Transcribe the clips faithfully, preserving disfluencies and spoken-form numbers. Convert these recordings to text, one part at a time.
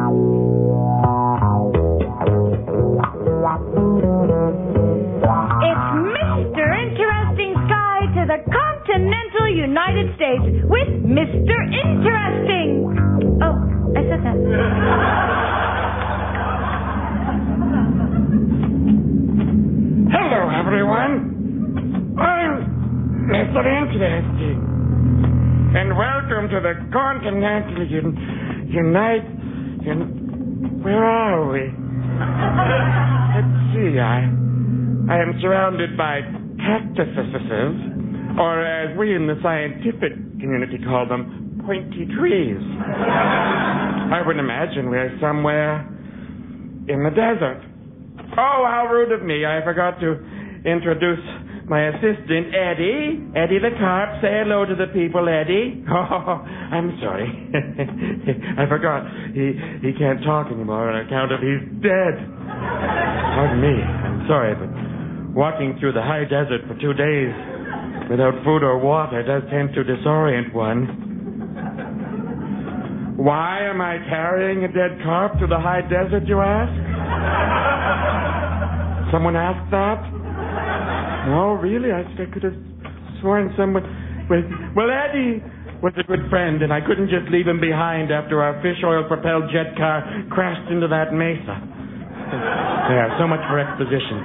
It's Mister Interesting Sky to the continental United States with Mister Interesting. Oh, I said that. Hello, everyone. I'm Mister Interesting. And welcome to the Continental Un- Unite... Un- Where are we? Let's see, I... I am surrounded by cactuses, or as we in the scientific community call them, pointy trees. I would imagine we're somewhere in the desert. Oh, how rude of me. I forgot to introduce my assistant, Eddie. Eddie the carp. Say hello to the people, Eddie. Oh, I'm sorry. I forgot. He he can't talk anymore on account of he's dead. Pardon me. I'm sorry, but walking through the high desert for two days without food or water does tend to disorient one. Why am I carrying a dead carp to the high desert, you ask? Someone asked that? No, really? I, I could have sworn someone... Well, well, Eddie was a good friend, and I couldn't just leave him behind after our fish oil-propelled jet car crashed into that mesa. Yeah, so much for exposition.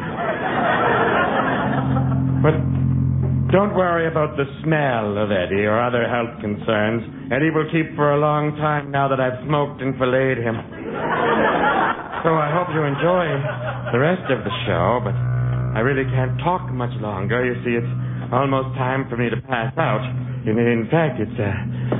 But don't worry about the smell of Eddie or other health concerns. Eddie will keep for a long time now that I've smoked and filleted him. So I hope you enjoy the rest of the show, but I really can't talk much longer. You see, it's almost time for me to pass out. In, in fact, it's... Uh,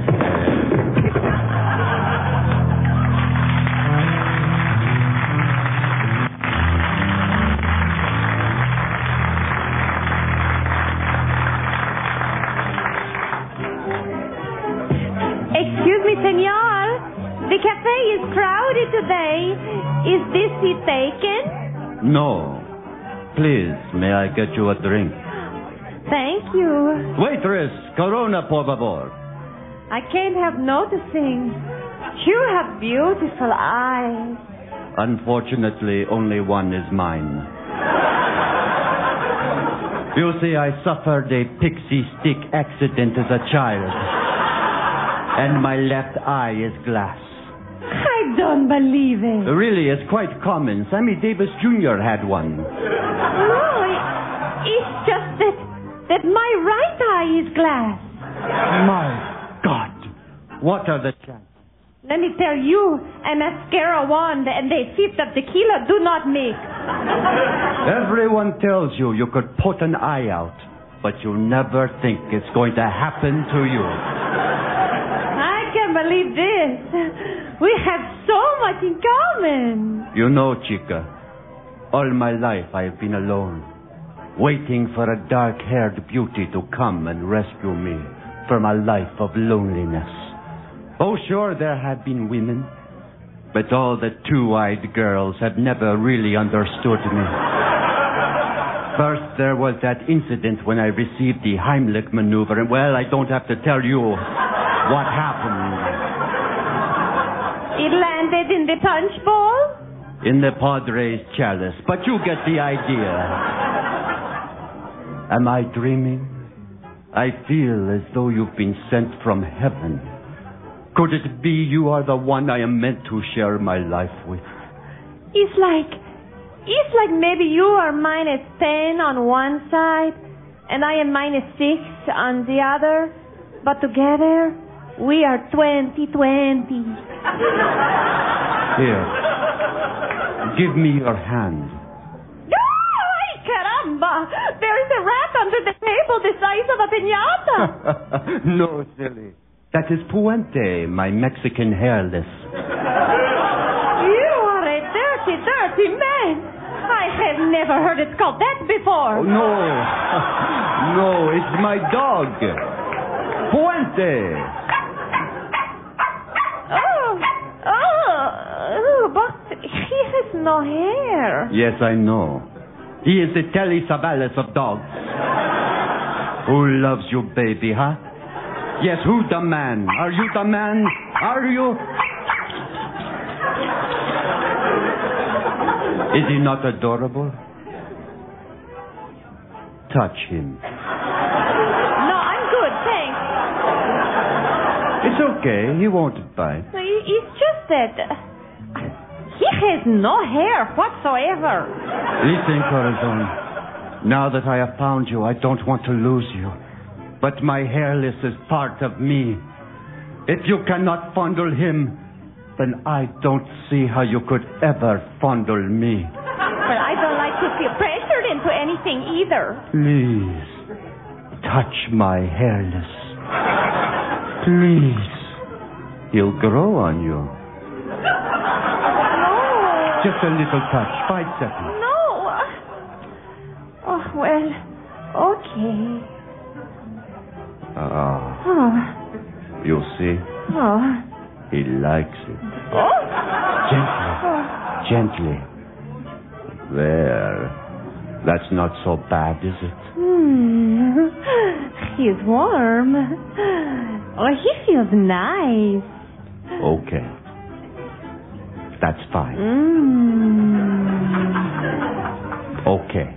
Excuse me, senor. The cafe is crowded today. Is this seat taken? No. Please, may I get you a drink? Thank you. Waitress, Corona, por favor. I can't help noticing. You have beautiful eyes. Unfortunately, only one is mine. You see, I suffered a pixie stick accident as a child. And my left eye is glass. I don't believe it. Really, it's quite common. Sammy Davis Junior had one. No, it, it's just that, that my right eye is glass. My God. What are the chances? Let me tell you, a mascara wand and a fifth of tequila do not mix. Everyone tells you you could put an eye out, but you never think it's going to happen to you. I can't believe this. We have so much in common. You know, Chica, all my life I've been alone, waiting for a dark-haired beauty to come and rescue me from a life of loneliness. Oh, sure, there have been women, but all the two-eyed girls have never really understood me. First, there was that incident when I received the Heimlich maneuver, and, well, I don't have to tell you what happened. It landed in the punch bowl? In the Padre's chalice, but you get the idea. Am I dreaming? I feel as though you've been sent from heaven. Could it be you are the one I am meant to share my life with? It's like, it's like maybe you are minus ten on one side, and I am minus six on the other, but together, we are twenty twenty. Here. Give me your hand. Ay, caramba! There is a rat under the table the size of a piñata. No, silly. That is Puente, my Mexican hairless. You are a dirty, dirty man. I have never heard it called that before. Oh, no. No, it's my dog. Puente. Oh, oh, but he has no hair. Yes, I know. He is the Telly Savalas of dogs. Who loves you, baby, huh? Yes, who the man? Are you the man? Are you? Is he not adorable? Touch him. No, I'm good, thanks. It's okay. He won't bite. No, it- It's just that uh, he has no hair whatsoever. Listen, Corazon. Now that I have found you, I don't want to lose you. But my hairless is part of me. If you cannot fondle him, then I don't see how you could ever fondle me. But I don't like to feel pressured into anything either. Please, touch my hairless. Please. He'll grow on you. No. Just a little touch. Five seconds. No. Oh, well, okay. Ah, Oh. you see? Oh. He likes it. Oh. Gently. Oh. Gently. There. That's not so bad, is it? Hmm. He's warm. Oh, he feels nice. Okay. That's fine. Mm. Okay.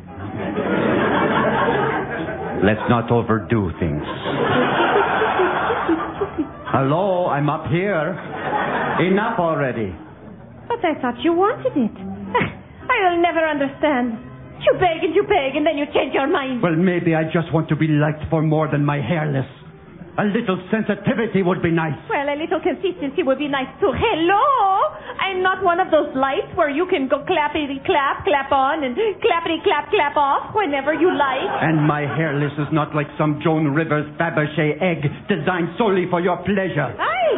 Let's not overdo things. Hello, I'm up here. Enough already. But I thought you wanted it. I'll never understand. You beg and you beg and then you change your mind. Well, maybe I just want to be liked for more than my hairless. A little sensitivity would be nice. Well, a little consistency would be nice too. Hello! I'm not one of those lights where you can go clappity clap, clap on, and clappity clap, clap off whenever you like. And my hairless is not like some Joan Rivers Fabergé egg designed solely for your pleasure. Aye.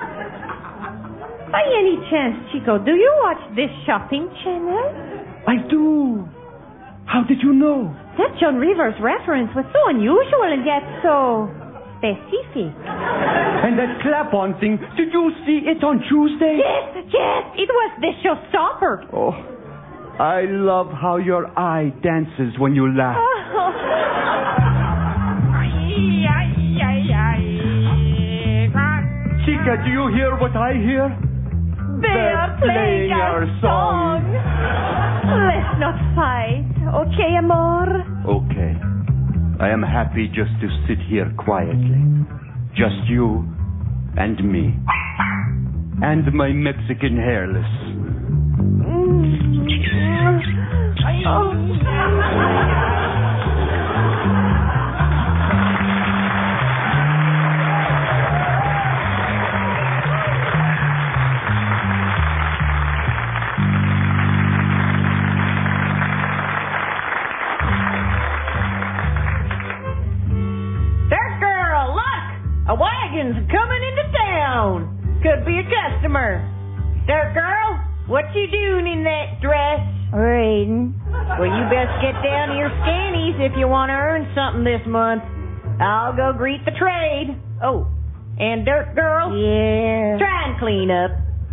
By any chance, Chico, do you watch this shopping channel? I do. How did you know? That Joan Rivers reference was so unusual and yet so specific. And that clap-on thing, did you see it on Tuesday? Yes, yes, it was the showstopper. Oh, I love how your eye dances when you laugh. Oh. Chica, do you hear what I hear? They are playing our song. Let's not fight, okay, amor? Okay. I am happy just to sit here quietly. Just you and me. And my Mexican hairless. A wagon's coming into town. Could be a customer. Dirt girl, what you doing in that dress? Raiden. Well, you best get down to your scannies if you want to earn something this month. I'll go greet the trade. Oh, and dirt girl, Yeah. try and clean up.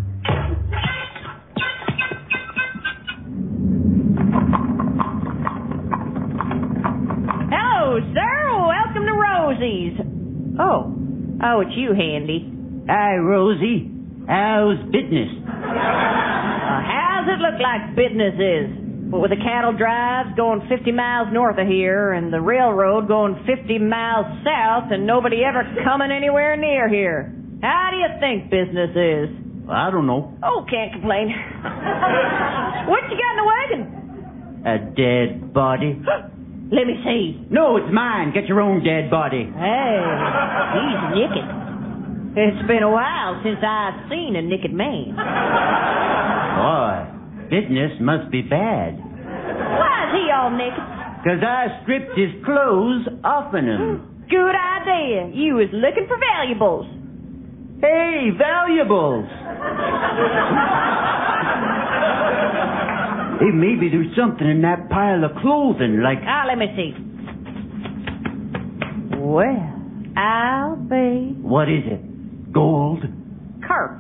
Hello, sir. Welcome to Rosie's. Oh. Oh, it's you, Handy. Hi, Rosie. How's business? Uh, how's it look like business is? Well, with the cattle drives going fifty miles north of here and the railroad going fifty miles south and nobody ever coming anywhere near here. How do you think business is? I don't know. Oh, can't complain. What you got in the wagon? A dead body? Let me see. No, it's mine. Get your own dead body. Hey, he's naked. It's been a while since I've seen a naked man. Boy, business must be bad. Why is he all naked? 'Cause I stripped his clothes off'n him. Good idea. You was looking for valuables. Hey, valuables! Hey, maybe there's something in that pile of clothing, like... Ah, let me see. Well, I'll be What is it? Gold? carp.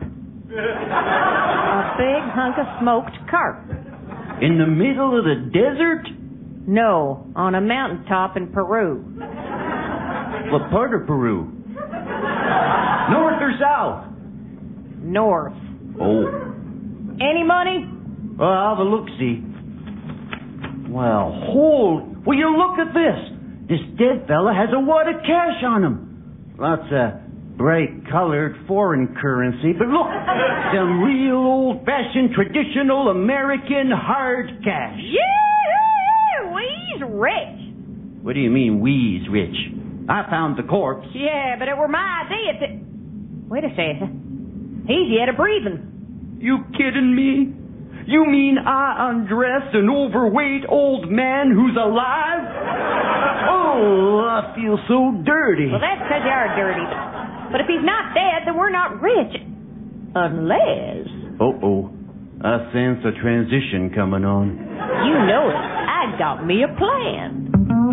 A big hunk of smoked carp. In the middle of the desert? No, on a mountaintop in Peru. What part of Peru? North or south? North. Oh. Any money? Well, I'll have a look-see. Well, hold. Will you look at this? This dead fella has a wad of cash on him. Lots of bright-colored foreign currency, but look, some real old-fashioned, traditional American hard cash. Yeah, we's rich. What do you mean, we's rich? I found the corpse. Yeah, but it were my idea to... Wait a second. He's yet a breathing. You kidding me? You mean I undressed an overweight old man who's alive? Oh, I feel so dirty. Well, that's because you are dirty. But if he's not dead, then we're not rich. Unless... Uh-oh. I sense a transition coming on. You know it. I got me a plan.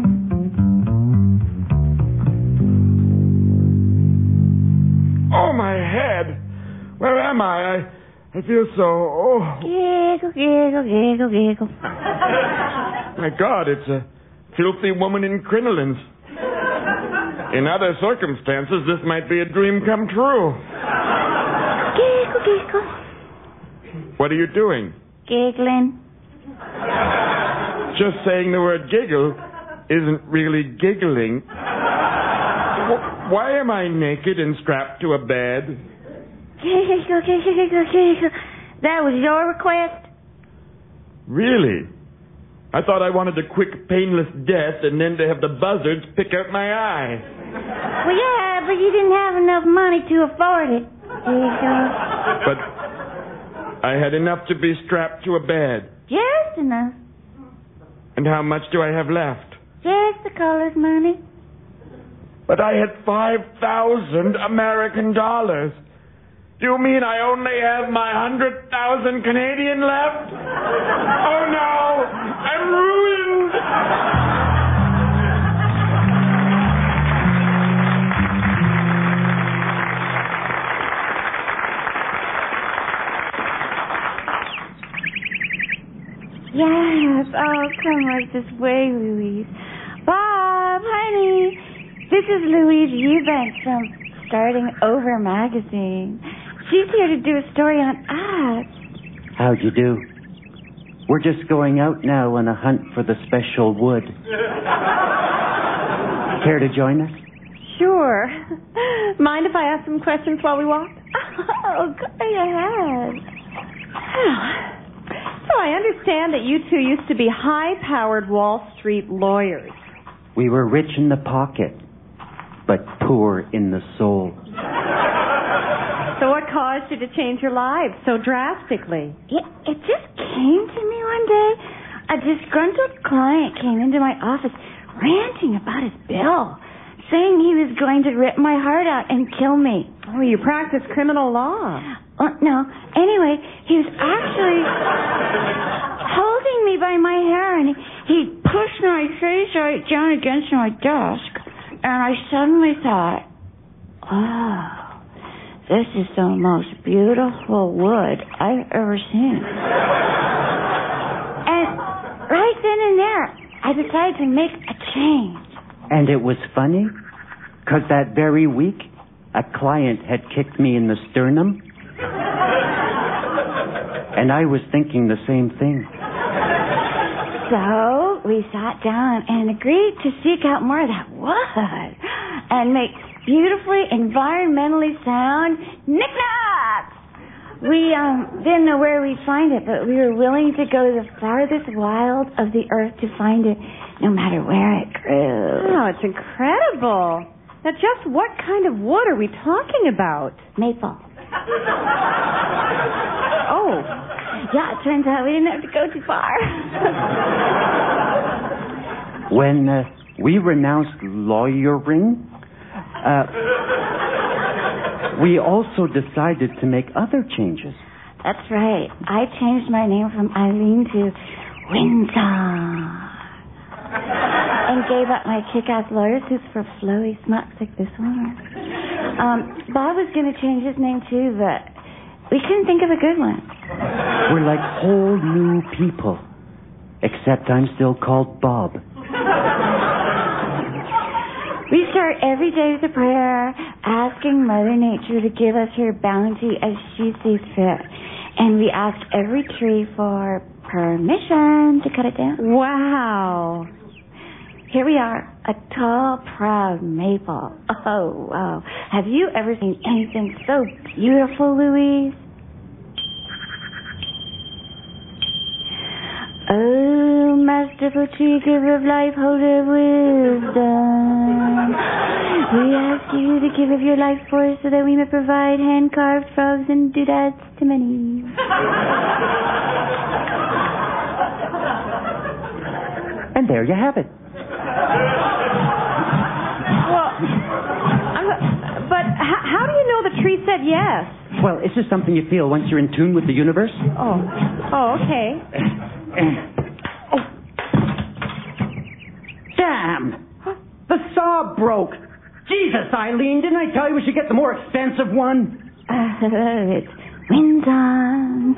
Oh, my head. Where am I? I, I feel so... Oh. Giggle, giggle, giggle, giggle. My God, it's a filthy woman in crinolines. In other circumstances, this might be a dream come true. Giggle, giggle. What are you doing? Giggling. Just saying the word giggle isn't really giggling. Wh- Why am I naked and strapped to a bed? Giggle, giggle, giggle, giggle. That was your request? Really? I thought I wanted a quick, painless death and then to have the buzzards pick out my eye. Well, yeah, but you didn't have enough money to afford it. Giggle. But I had enough to be strapped to a bed. Just enough. And how much do I have left? Just the colors money. But I had five thousand American dollars. Do you mean I only have my hundred thousand Canadian left? Oh no! I'm ruined! Yes. Oh, come right this way, Louise. Bob, honey. This is Louise Eubanks from Starting Over magazine. She's here to do a story on us. How'd you do? We're just going out now on a hunt for the special wood. Care to join us? Sure. Mind if I ask some questions while we walk? Oh, go ahead. So I understand that you two used to be high-powered Wall Street lawyers. We were rich in the pocket, but poor in the soul. So what caused you to change your lives so drastically? It, it just came to me one day. A disgruntled client came into my office ranting about his bill, saying he was going to rip my heart out and kill me. Oh, you practice criminal law. Uh, no. Anyway, he was actually holding me by my hair, and he, he pushed my face right down against my desk, and I suddenly thought, oh, this is the most beautiful wood I've ever seen. And right then and there, I decided to make a change. And it was funny, because that very week, a client had kicked me in the sternum. And I was thinking the same thing. So we sat down and agreed to seek out more of that wood and make beautifully environmentally sound knickknacks. We um, didn't know where we'd find it, but we were willing to go to the farthest wild of the earth to find it, no matter where it grew. Oh, it's incredible. Now, just what kind of wood are we talking about? Maple. Oh. Yeah, it turns out we didn't have to go too far. When uh, we renounced lawyering, uh, we also decided to make other changes. That's right. I changed my name from Eileen to Windsor. And gave up my kick-ass lawyer suits for flowy smucks like this one. Um, Bob was going to change his name too, but we couldn't think of a good one. We're like whole new people, except I'm still called Bob. We start every day with a prayer, asking Mother Nature to give us her bounty as she sees fit. And we asked every tree for permission to cut it down. Wow. Here we are, a tall, proud maple. Oh, wow. Have you ever seen anything so beautiful, Louise? Oh, masterful tree, giver of life, holder of wisdom. We ask you to give of your life force so that we may provide hand-carved frogs and doodads to many. And there you have it. Well, I'm, but h- how do you know the tree said yes? Well, it's just something you feel once you're in tune with the universe. Oh. Oh, okay. Oh. Damn! The saw broke. Jesus, Eileen, didn't I tell you we should get the more expensive one? Uh, it's winds on.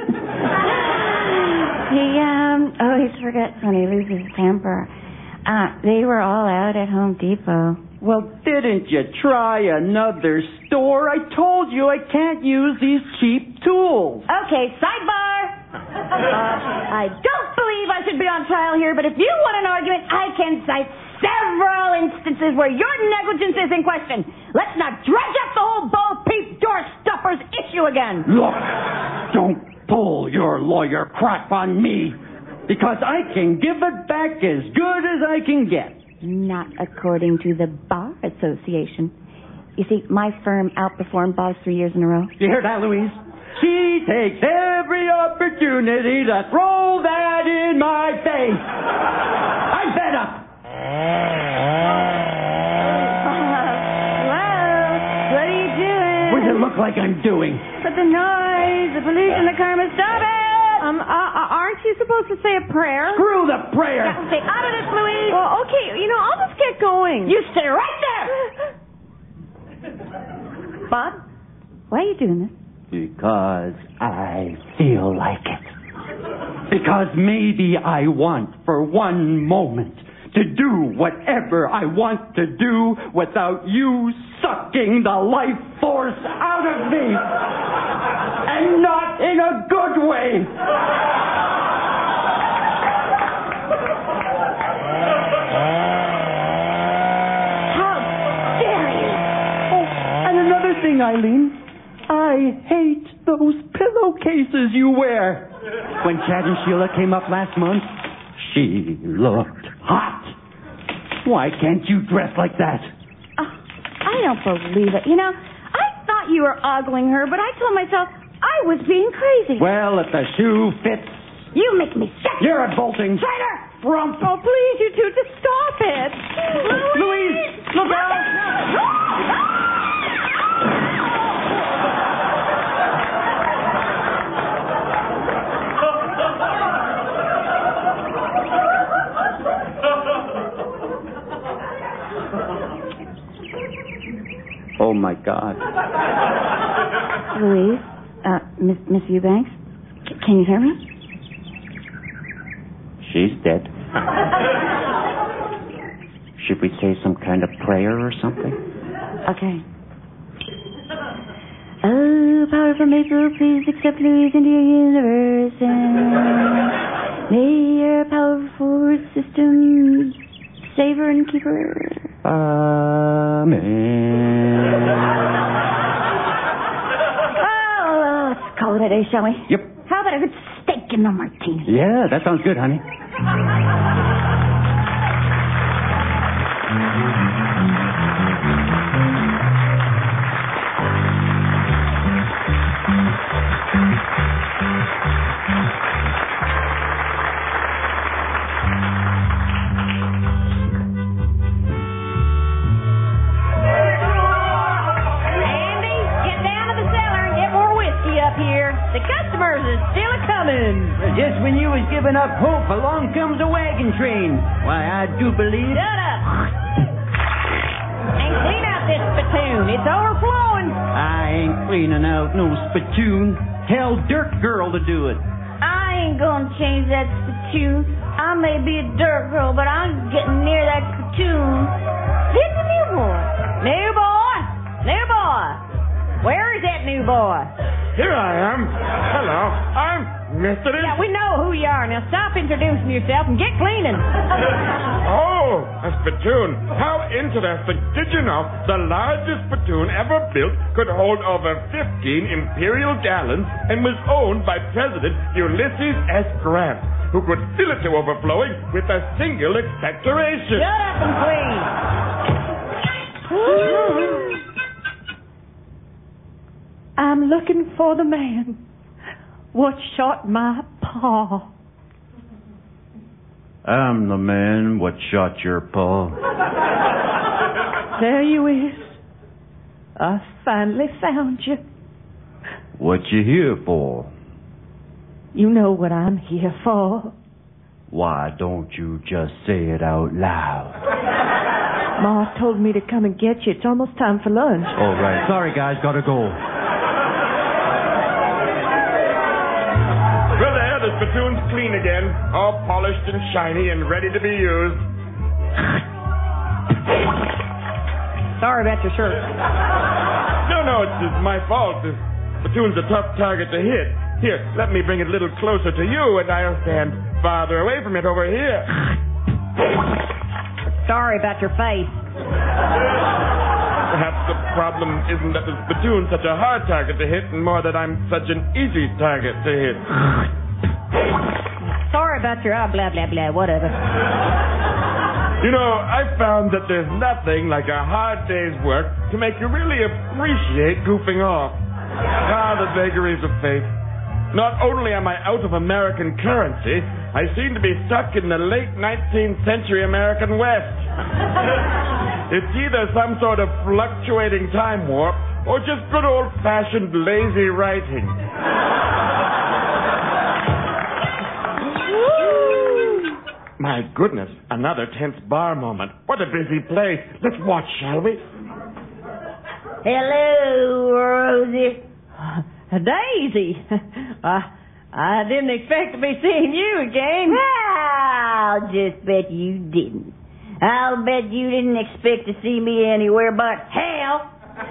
He um always forgets when he loses his temper. Uh, they were all out at Home Depot. Well, didn't you try another store? I told you I can't use these cheap tools. Okay, sidebar. Uh, I don't believe I should be on trial here, but if you want an argument, I can cite several instances where your negligence is in question. Let's not dredge up the whole Bo Peep door stuffers issue again. Look, don't pull your lawyer crap on me, because I can give it back as good as I can get. Not according to the Bar Association. You see, my firm outperformed Boss three years in a row. You hear that, Louise? She takes every opportunity to throw that in my face. I'm fed up. Well, what are you doing? What does it look like I'm doing? But the noise, the pollution, the karma, stop it! Um, uh, uh, aren't you supposed to say a prayer? Screw the prayer. Yeah, stay out of this, Louise. Well, okay, you know, I'll just get going. You stay right there. Bob, why are you doing this? Because I feel like it. Because maybe I want for one moment to do whatever I want to do without you sucking the life force out of me. And not in a good way. How dare you? Oh, and another thing, Eileen. I hate those pillowcases you wear. When Chad and Sheila came up last month, she looked hot. Why can't you dress like that? Oh, I don't believe it. You know, I thought you were ogling her, but I told myself I was being crazy. Well, if the shoe fits. You make me sick. You're adulting. Traitor! Frump. Oh, please, you two, just stop it. Louise, look out. Oh, my God. Louise, uh, Miss, Miss Eubanks, c- can you hear me? She's dead. Should we say some kind of prayer or something? Okay. Oh, powerful maple, please accept Louise into your universe, and may your powerful system save her and keep her. Amen. Oh, let's call it a day, shall we? Yep. How about a good steak and a martini? Yeah, that sounds good, honey. Just when you was giving up hope, along comes a wagon train. Why, I do believe... Shut up! And clean out this spittoon. It's overflowing. I ain't cleaning out no spittoon. Tell Dirt Girl to do it. I ain't gonna change that spittoon. I may be a dirt girl, but I'm getting near that spittoon. Here's the new boy. New boy? New boy? Where is that new boy? here I am. Hello, I'm Mister Yeah, we know who you are. Now stop introducing yourself and get cleaning. Oh, a spittoon. How interesting. Did you know the largest spittoon ever built could hold over fifteen imperial gallons and was owned by President Ulysses S. Grant, who could fill it to overflowing with a single expectoration. Shut up and clean. I'm looking for the man what shot my paw. I'm the man what shot your paw. There you is. I finally found you. What you here for? You know what I'm here for. Why don't you just say it out loud? Ma told me to come and get you. It's almost time for lunch. All right. Sorry, guys. Gotta go. Well, there, the spittoon's clean again, all polished and shiny and ready to be used. Sorry about your shirt. No, no, it's, it's my fault. The spittoon's a tough target to hit. Here, let me bring it a little closer to you, and I'll stand farther away from it over here. Sorry about your face. Perhaps the problem isn't that the spittoon's such a hard target to hit, and more that I'm such an easy target to hit. Sorry about your ah, blah, blah, blah, whatever. You know, I've found that there's nothing like a hard day's work to make you really appreciate goofing off. Ah, the vagaries of fate. Not only am I out of American currency, I seem to be stuck in the late nineteenth century American West. It's either some sort of fluctuating time warp or just good old-fashioned lazy writing. My goodness, another tense bar moment. What a busy place. Let's watch, shall we? Hello, Rosie. Daisy. I, I didn't expect to be seeing you again. I'll just bet you didn't. I'll bet you didn't expect to see me anywhere but hell.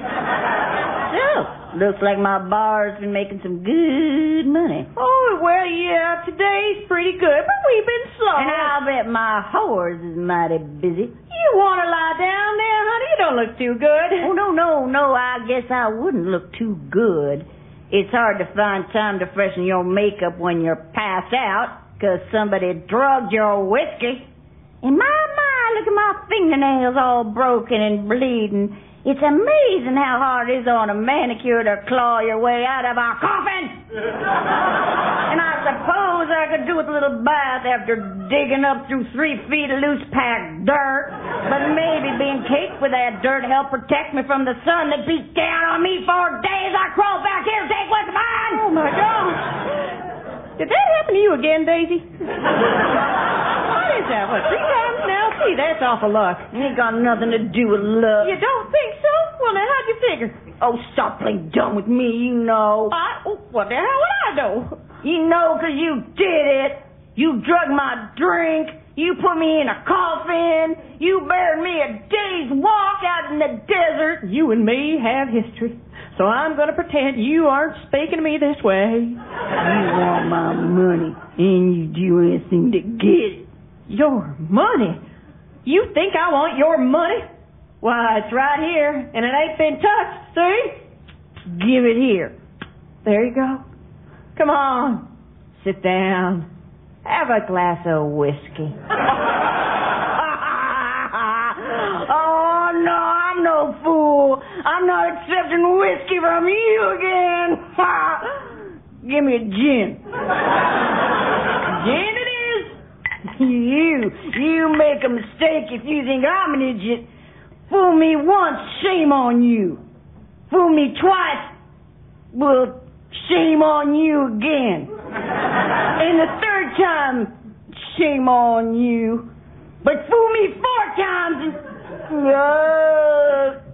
So, looks like my bar's been making some good money. Oh, well, yeah, today's pretty good, but we've been slow. And I'll bet my horse is mighty busy. You want to lie down there, honey? You don't look too good. Oh, no, no, no, I guess I wouldn't look too good. It's hard to find time to freshen your makeup when you're passed out because somebody drugged your whiskey. And my, my, look at my fingernails all broken and bleeding. It's amazing how hard it is on a manicure to claw your way out of a coffin. And I suppose I could do with a little bath after digging up through three feet of loose packed dirt. But maybe being caked with that dirt helped protect me from the sun that beat down on me for days. I crawled back here to take what's mine. Oh, my gosh. Did that happen to you again, Daisy? What is that? What, three times now? Gee, that's awful luck. Ain't got nothing to do with love. You don't think so? Well, now, how'd you figure? Oh, stop playing dumb with me, you know. I, oh, what the hell would I know? You know, 'cause you did it. You drugged my drink. You put me in a coffin. You buried me a day's walk out in the desert. You and me have history. So I'm going to pretend you aren't speaking to me this way. You want my money, and you do anything to get it. Your money? You think I want your money? Why, it's right here, and it ain't been touched, see? Give it here. There you go. Come on. Sit down. Have a glass of whiskey. Oh, no, I'm no fool. I'm not accepting whiskey from you again. Give me a gin. Gin it is. You, you make a mistake if you think I'm an idiot. Fool me once, shame on you. Fool me twice, well, shame on you again. And the third time, shame on you. But fool me four times and... Uh...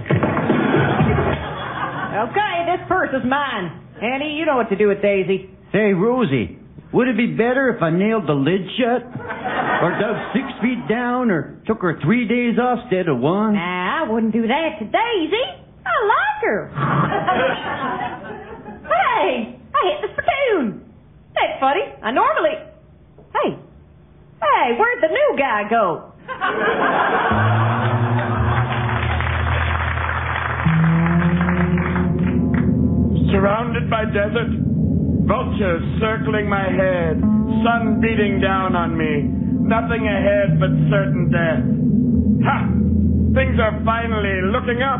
Okay, this purse is mine. Annie, you know what to do with Daisy. Hey, Rosie, would it be better if I nailed the lid shut? Or dug six feet down? Or took her three days off instead of one? Nah, I wouldn't do that to Daisy. I like her. What Hey, I hit the spittoon. That's funny. I normally... Hey, hey, where'd the new guy go? Surrounded by desert, vultures circling my head, sun beating down on me, nothing ahead but certain death. Ha! Things are finally looking up.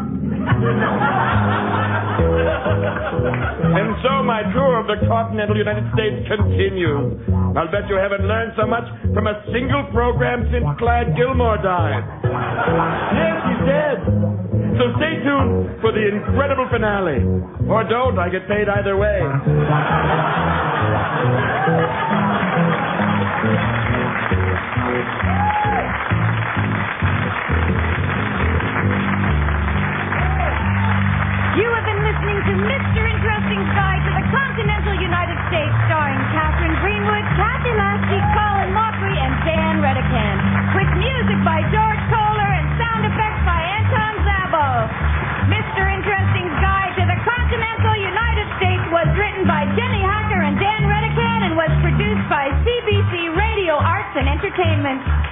And so my tour of the continental United States continues. I'll bet you haven't learned so much from a single program since Clyde Gilmore died. Yes, he's dead. So stay tuned for the incredible finale. Or don't, I get paid either way. You have been listening to Mister Interesting's Guide to the Continental United States, starring Catherine Greenwood, Kathy Lasky, Colin Mockery, and Dan Redican, with music by George Kohler and sound effects by Anton Zabo. Mister Interesting's Guide to the Continental United States was written by Jenny Hacker and Dan Redican and was produced by C B C Radio Arts and Entertainment.